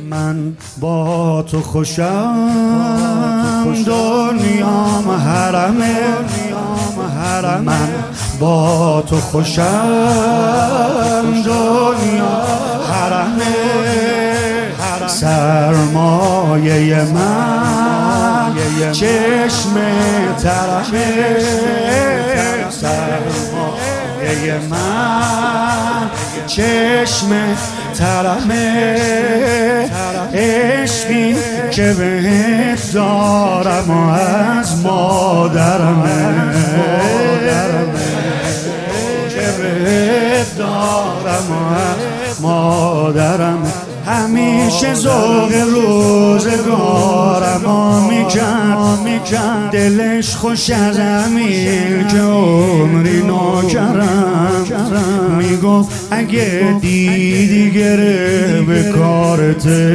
من با تو خوشم، دنیام حرمه. من با تو خوشم، دنیا حرمه. سرمایه من چشم ترمه. سرمایه من چشم ترمه. عشقی که بهت دارم و از مادرمه، که بهت دارم و از مادرمه. همیشه ذوق روزگارم میکرد، دلش خوش از امیر که عمری ناکرم. میگفت اگه دیدی گره به کارته،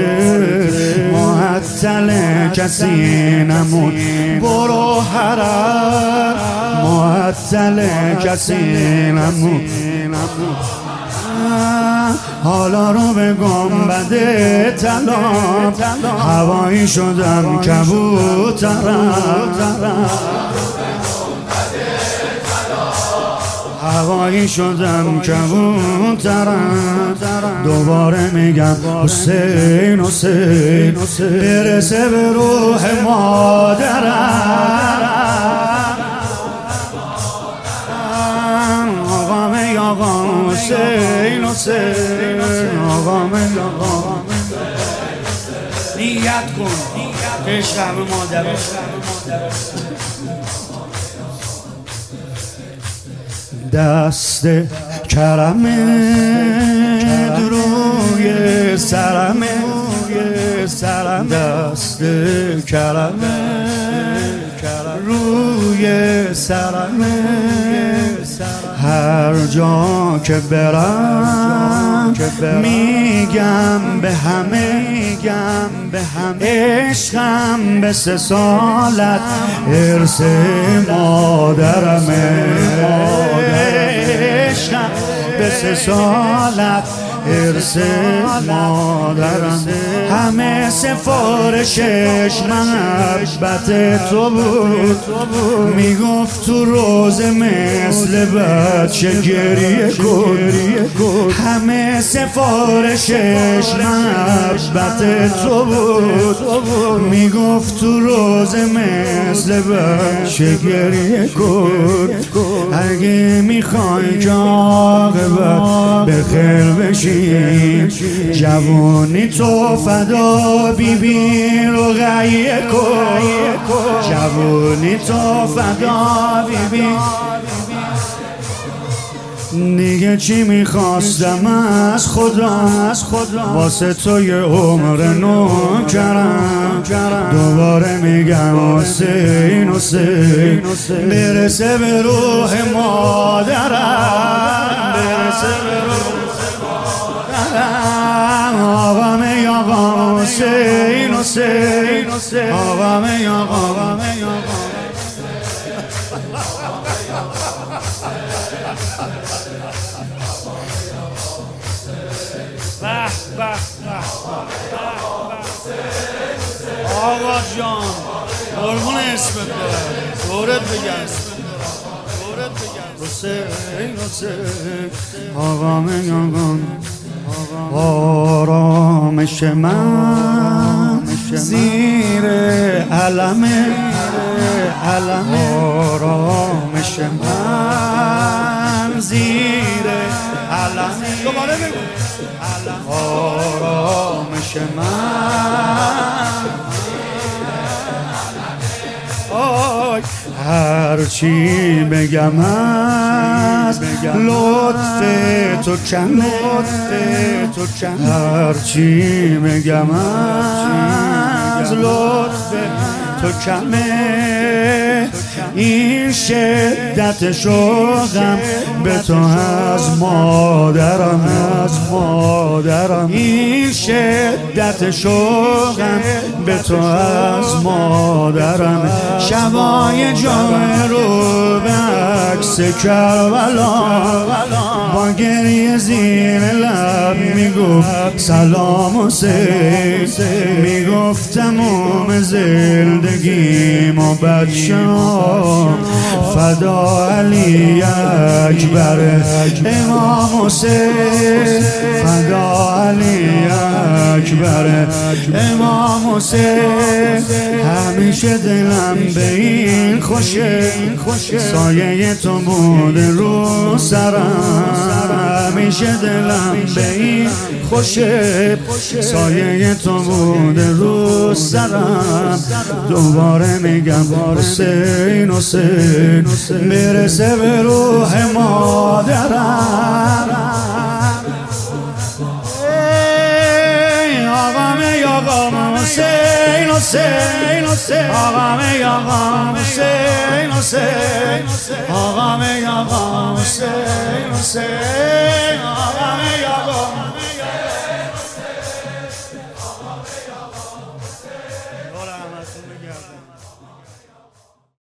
معطل کسی نمون برو حرم. معطل کسی نمون. حالا رو به گنبد طلا، هوایی شدم کبوترم. هوایی شدم کبوترم. دوباره میگم حسین حسین، برسه به روح مادرم. آقا حسین حسین، آقا نیت کن عشق همه مادر. دست کرمت روی سرمه. دست کرمت روی سرمه. هر جا که برم میگم به همه، عشقم به 3 سالت ارث مادرمه. عشقم به 3 سالت ارث مادرم. همه سفارشش محبت تو بود. میگفت تو روزه مثل بچه گریه کن. همه سفارشش محبت تو بود. میگفت تو روزه مثل بچه گریه کن. اگه میخوای که عاقبت به خیر بشی، جوانی تو فدا بیبی رقیه کن. جوانی تو فدا بیبی. دیگه چی میخواستم از خدا، واسه تو یه عمر نو کردم. دوباره میگم حسین حسین، برسه به روح مادرم. برسه به روح آقا می آقا حسین حسین، آقا می آقا. آقا جان قربون اسمت برم، دورت بگم حسین حسین، آقا می آقا. آرامش من زیر علمه. آرامش من زیر علمه. دوباره بگو. آرامش من هرچی بگم از لطف تو کمه. هرچی بگم از لطف تو کمه. این شدت شوقم به تو از مادرم. این شدت شوقم به تو از مادرم. شبای جمعه رو به عکس کربلا، با گریه زیر لب میگفت سلام حسین، میگفت تمام زندگیم و بچه‌ام فدا علی اکبر امام حسین، فدا علی اکبر امام حسین. همیشه دلم به این خوشه، سایه تو بوده رو سرم. همیشه دلم به این خوشه، سایه تو بوده رو سرم. دوباره میگم حسین حسین، برسه به روح مادرم. آقام حسین حسین حسین، آقام حسین حسین، آقام حسین حسین، آقام